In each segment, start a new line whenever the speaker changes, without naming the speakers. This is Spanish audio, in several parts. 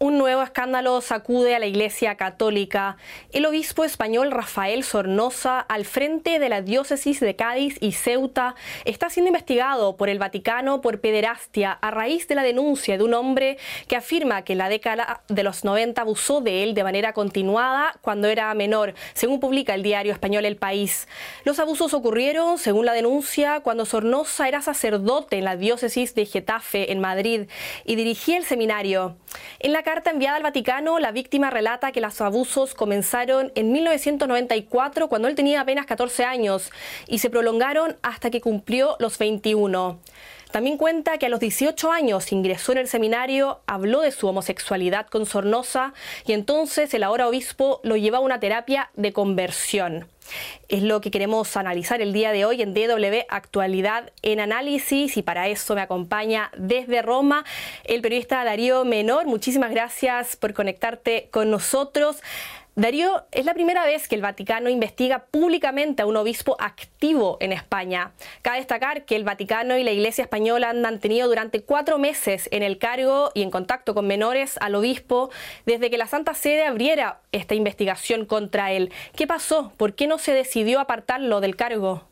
Un nuevo escándalo sacude a la Iglesia Católica. El obispo español Rafael Sornosa, al frente de la diócesis de Cádiz y Ceuta, está siendo investigado por el Vaticano por pederastia a raíz de la denuncia de un hombre que afirma que en la década de los 90 abusó de él de manera continuada cuando era menor, según publica el diario español El País. Los abusos ocurrieron, según la denuncia, cuando Sornosa era sacerdote en la diócesis de Getafe, en Madrid, y dirigía el seminario. En la carta enviada al Vaticano, la víctima relata que los abusos comenzaron en 1994, cuando él tenía apenas 14 años, y se prolongaron hasta que cumplió los 21. También cuenta que a los 18 años ingresó en el seminario, habló de su homosexualidad con Sornosa y entonces el ahora obispo lo llevó a una terapia de conversión. Es lo que queremos analizar el día de hoy en DW Actualidad en Análisis, y para eso me acompaña desde Roma el periodista Darío Menor. Muchísimas gracias por conectarte con nosotros. Darío, es la primera vez que el Vaticano investiga públicamente a un obispo activo en España. Cabe destacar que el Vaticano y la Iglesia española han mantenido durante 4 meses en el cargo y en contacto con menores al obispo desde que la Santa Sede abriera esta investigación contra él. ¿Qué pasó? ¿Por qué no se decidió apartarlo del cargo?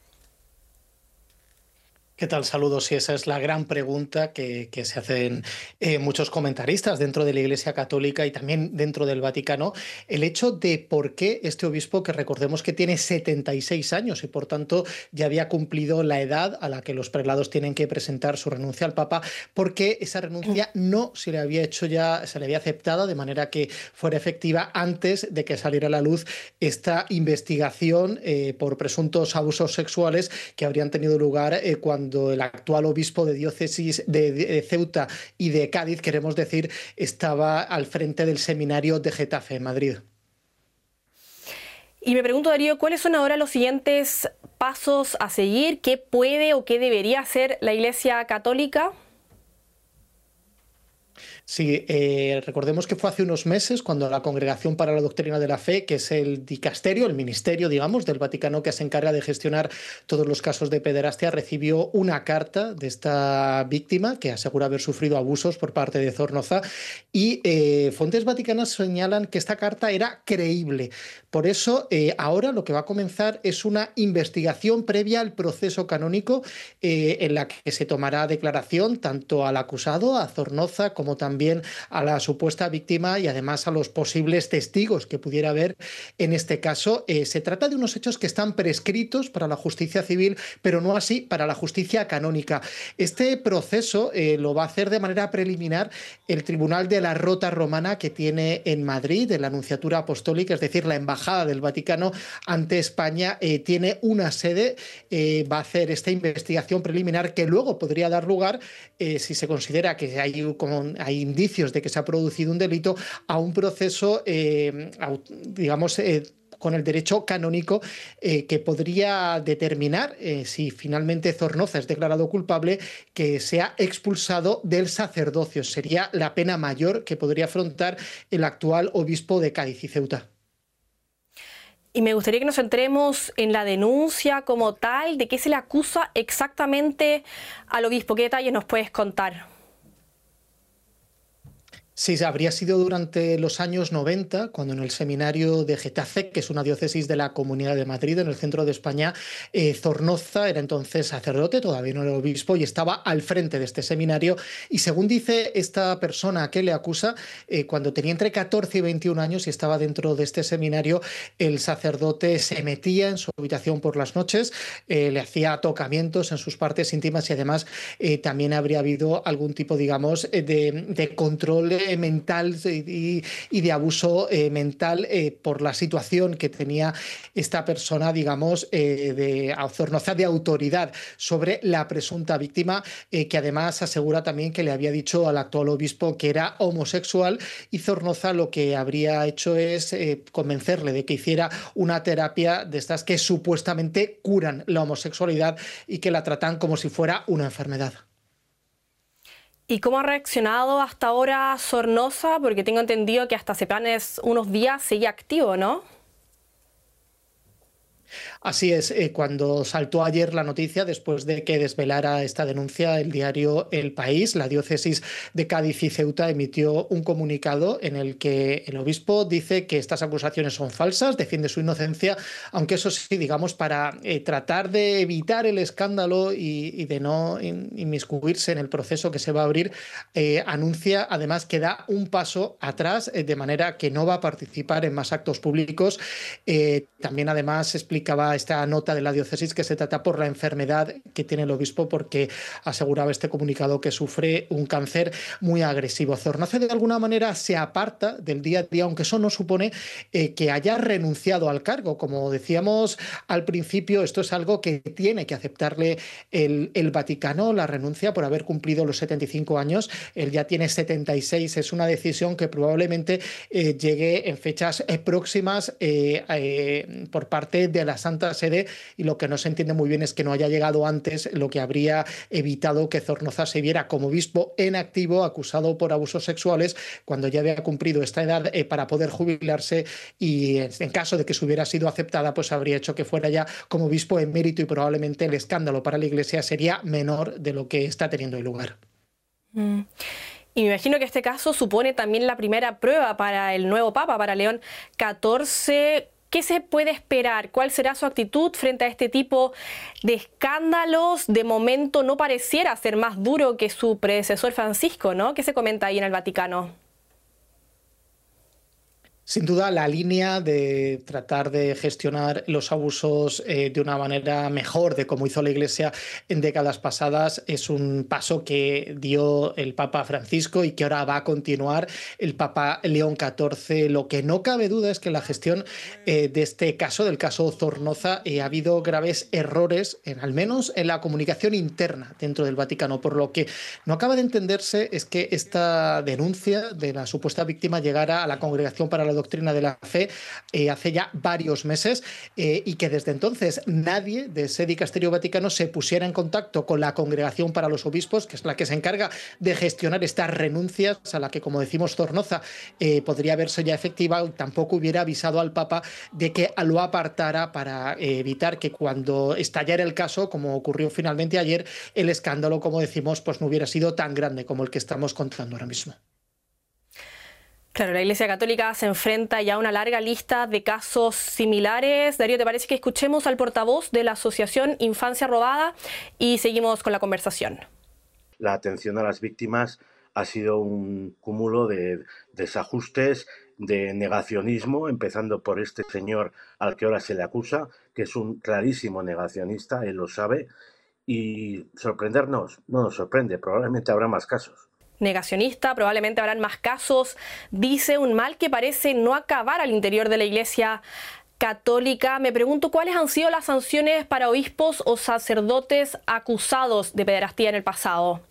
¿Qué tal? Saludos. Sí, esa es la gran pregunta que se hacen muchos comentaristas dentro de la Iglesia Católica y también dentro del Vaticano. El hecho de por qué este obispo, que recordemos que tiene 76 años y por tanto ya había cumplido la edad a la que los prelados tienen que presentar su renuncia al Papa, porque esa renuncia no se le había hecho ya, se le había aceptado de manera que fuera efectiva antes de que saliera a la luz esta investigación por presuntos abusos sexuales que habrían tenido lugar cuando el actual obispo de diócesis de Ceuta y de Cádiz, queremos decir, estaba al frente del seminario de Getafe, en Madrid.
Y me pregunto, Darío, ¿cuáles son ahora los siguientes pasos a seguir? ¿Qué puede o qué debería hacer la Iglesia Católica?
Sí, recordemos que fue hace unos meses cuando la Congregación para la Doctrina de la Fe, que es el dicasterio, el ministerio, digamos, del Vaticano que se encarga de gestionar todos los casos de pederastia, recibió una carta de esta víctima que asegura haber sufrido abusos por parte de Sornosa, y fuentes vaticanas señalan que esta carta era creíble. Por eso, ahora lo que va a comenzar es una investigación previa al proceso canónico en la que se tomará declaración tanto al acusado, a Sornosa, como también a la supuesta víctima y además a los posibles testigos que pudiera haber en este caso. Se trata de unos hechos que están prescritos para la justicia civil, pero no así para la justicia canónica. Este proceso lo va a hacer de manera preliminar el Tribunal de la Rota Romana que tiene en Madrid, en la Nunciatura Apostólica, es decir, la Embajada del Vaticano ante España tiene una sede, va a hacer esta investigación preliminar que luego podría dar lugar, si se considera que hay indicios de que se ha producido un delito, a un proceso, digamos, con el derecho canónico que podría determinar, si finalmente Sornosa es declarado culpable, que sea expulsado del sacerdocio. Sería la pena mayor que podría afrontar el actual obispo de Cádiz y Ceuta.
Y me gustaría que nos centremos en la denuncia como tal. ¿De qué se le acusa exactamente al obispo? ¿Qué detalles nos puedes contar?
Sí, habría sido durante los años 90, cuando en el seminario de Getafe, que es una diócesis de la Comunidad de Madrid, en el centro de España, Sornosa era entonces sacerdote, todavía no era obispo, y estaba al frente de este seminario. Y según dice esta persona que le acusa, cuando tenía entre 14 y 21 años y estaba dentro de este seminario, el sacerdote se metía en su habitación por las noches, le hacía tocamientos en sus partes íntimas y además también habría habido algún tipo, digamos, de control mental y de abuso mental por la situación que tenía esta persona, digamos, de Sornosa, de autoridad sobre la presunta víctima, que además asegura también que le había dicho al actual obispo que era homosexual, y Sornosa lo que habría hecho es convencerle de que hiciera una terapia de estas que supuestamente curan la homosexualidad y que la tratan como si fuera una enfermedad.
¿Y cómo ha reaccionado hasta ahora Sornosa? Porque tengo entendido que hasta hace apenas unos días sigue activo, ¿no?
Así es, cuando saltó ayer la noticia, después de que desvelara esta denuncia, el diario El País, la diócesis de Cádiz y Ceuta emitió un comunicado en el que el obispo dice que estas acusaciones son falsas, defiende su inocencia, aunque eso sí, digamos, para tratar de evitar el escándalo y de no inmiscuirse en el proceso que se va a abrir, anuncia además que da un paso atrás, de manera que no va a participar en más actos públicos. También además explicaba esta nota de la diócesis que se trata por la enfermedad que tiene el obispo, porque aseguraba este comunicado que sufre un cáncer muy agresivo. Zornoza de alguna manera se aparta del día a día, aunque eso no supone que haya renunciado al cargo. Como decíamos al principio, esto es algo que tiene que aceptarle el Vaticano, la renuncia por haber cumplido los 75 años. Él ya tiene 76, es una decisión que probablemente llegue en fechas próximas por parte de la Santa Sede, y lo que no se entiende muy bien es que no haya llegado antes, lo que habría evitado que Zornoza se viera como obispo en activo acusado por abusos sexuales cuando ya había cumplido esta edad para poder jubilarse, y en caso de que se hubiera sido aceptada, pues habría hecho que fuera ya como obispo emérito, y probablemente el escándalo para la Iglesia sería menor de lo que está teniendo lugar.
Y me imagino que este caso supone también la primera prueba para el nuevo Papa, para León XIV. ¿Qué se puede esperar? ¿Cuál será su actitud frente a este tipo de escándalos? De momento no pareciera ser más duro que su predecesor Francisco, ¿no? ¿Qué se comenta ahí en el Vaticano?
Sin duda, la línea de tratar de gestionar los abusos de una manera mejor de como hizo la Iglesia en décadas pasadas es un paso que dio el Papa Francisco y que ahora va a continuar el Papa León XIV. Lo que no cabe duda es que en la gestión de este caso, del caso Zornoza, ha habido graves errores, al menos en la comunicación interna dentro del Vaticano. Por lo que no acaba de entenderse es que esta denuncia de la supuesta víctima llegara a la Congregación para la Doctrina de la Fe hace ya varios meses, y que desde entonces nadie de ese dicasterio vaticano se pusiera en contacto con la Congregación para los Obispos, que es la que se encarga de gestionar estas renuncias, a la que, como decimos, Zornoza podría verse ya efectiva, y tampoco hubiera avisado al Papa de que lo apartara para evitar que cuando estallara el caso, como ocurrió finalmente ayer, el escándalo, como decimos, pues no hubiera sido tan grande como el que estamos contando ahora mismo.
Claro, la Iglesia Católica se enfrenta ya a una larga lista de casos similares. Darío, ¿te parece que escuchemos al portavoz de la Asociación Infancia Robada y seguimos con la conversación?
La atención a las víctimas ha sido un cúmulo de desajustes, de negacionismo, empezando por este señor al que ahora se le acusa, que es un clarísimo negacionista, él lo sabe, y sorprendernos no nos sorprende, probablemente habrá más casos.
Negacionista, probablemente habrán más casos, dice, un mal que parece no acabar al interior de la Iglesia Católica. Me pregunto cuáles han sido las sanciones para obispos o sacerdotes acusados de pederastía en el pasado.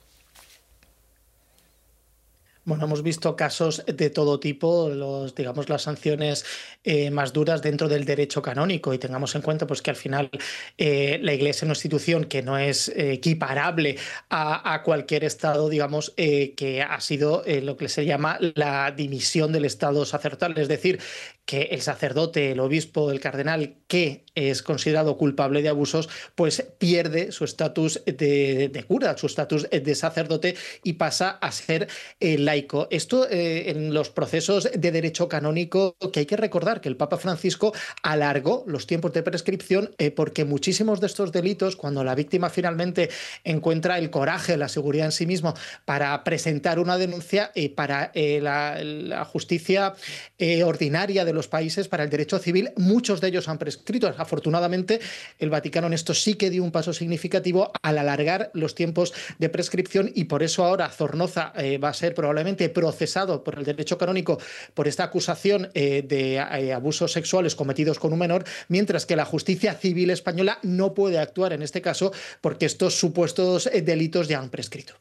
Bueno, hemos visto casos de todo tipo, digamos, las sanciones más duras dentro del derecho canónico, y tengamos en cuenta pues, que al final la Iglesia es una institución que no es equiparable a cualquier Estado, digamos, que ha sido lo que se llama la dimisión del Estado sacerdotal, es decir, que el sacerdote, el obispo, el cardenal que es considerado culpable de abusos, pues pierde su estatus de cura, su estatus de sacerdote, y pasa a ser laico. Esto en los procesos de derecho canónico, que hay que recordar que el Papa Francisco alargó los tiempos de prescripción porque muchísimos de estos delitos, cuando la víctima finalmente encuentra el coraje, la seguridad en sí mismo para presentar una denuncia, para la justicia ordinaria de los países, para el derecho civil, muchos de ellos han prescrito. Afortunadamente, el Vaticano en esto sí que dio un paso significativo al alargar los tiempos de prescripción, y por eso ahora Zornoza va a ser probablemente procesado por el derecho canónico por esta acusación de abusos sexuales cometidos con un menor, mientras que la justicia civil española no puede actuar en este caso porque estos supuestos delitos ya han prescrito.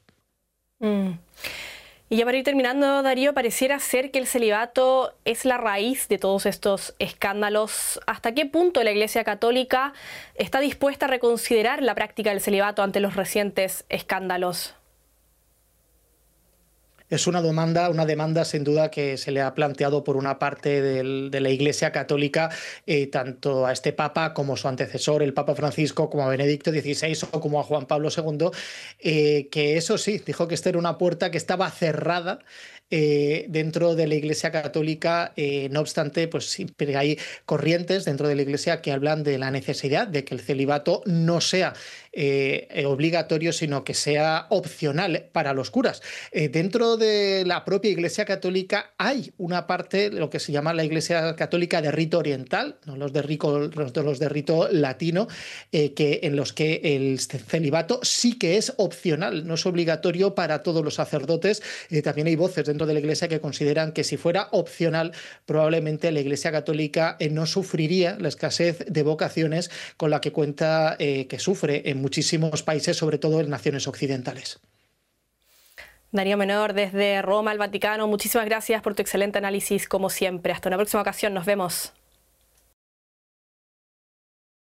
Y ya para ir terminando, Darío, pareciera ser que el celibato es la raíz de todos estos escándalos. ¿Hasta qué punto la Iglesia Católica está dispuesta a reconsiderar la práctica del celibato ante los recientes escándalos?
Es una demanda sin duda que se le ha planteado por una parte de la Iglesia Católica, tanto a este Papa como su antecesor, el Papa Francisco, como a Benedicto XVI o como a Juan Pablo II, que eso sí, dijo que esta era una puerta que estaba cerrada dentro de la Iglesia Católica. No obstante, pues siempre hay corrientes dentro de la Iglesia que hablan de la necesidad de que el celibato no sea obligatorio, sino que sea opcional para los curas. Dentro de la propia Iglesia Católica hay una parte, lo que se llama la Iglesia Católica de rito oriental, no los de rito latino, en los que el celibato sí que es opcional, no es obligatorio para todos los sacerdotes. También hay voces dentro de la Iglesia que consideran que si fuera opcional, probablemente la Iglesia Católica no sufriría la escasez de vocaciones con la que cuenta, que sufre en muchísimos países, sobre todo en naciones occidentales.
Darío Menor, desde Roma al Vaticano, muchísimas gracias por tu excelente análisis, como siempre. Hasta una próxima ocasión, nos vemos.